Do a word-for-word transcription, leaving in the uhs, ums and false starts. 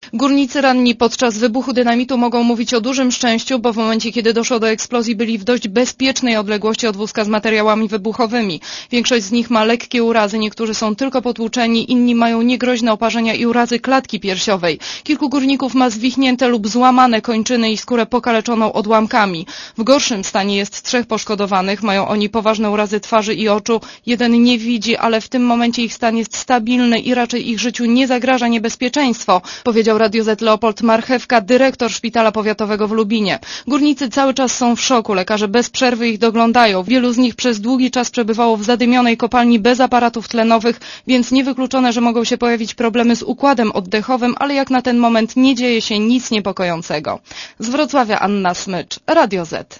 Górnicy ranni podczas wybuchu dynamitu mogą mówić o dużym szczęściu, bo w momencie, kiedy doszło do eksplozji, byli w dość bezpiecznej odległości od wózka z materiałami wybuchowymi. Większość z nich ma lekkie urazy, niektórzy są tylko potłuczeni, inni mają niegroźne oparzenia i urazy klatki piersiowej. Kilku górników ma zwichnięte lub złamane kończyny i skórę pokaleczoną odłamkami. W gorszym stanie jest trzech poszkodowanych, mają oni poważne urazy twarzy i oczu. Jeden nie widzi, ale w tym momencie ich stan jest stabilny i raczej ich życiu nie zagraża niebezpieczeństwo, powiedział Radio Z Leopold Marchewka, dyrektor szpitala powiatowego w Lubinie. Górnicy cały czas są w szoku, lekarze bez przerwy ich doglądają. Wielu z nich przez długi czas przebywało w zadymionej kopalni bez aparatów tlenowych, więc niewykluczone, że mogą się pojawić problemy z układem oddechowym, ale jak na ten moment nie dzieje się nic niepokojącego. Z Wrocławia Anna Smycz, Radio Z.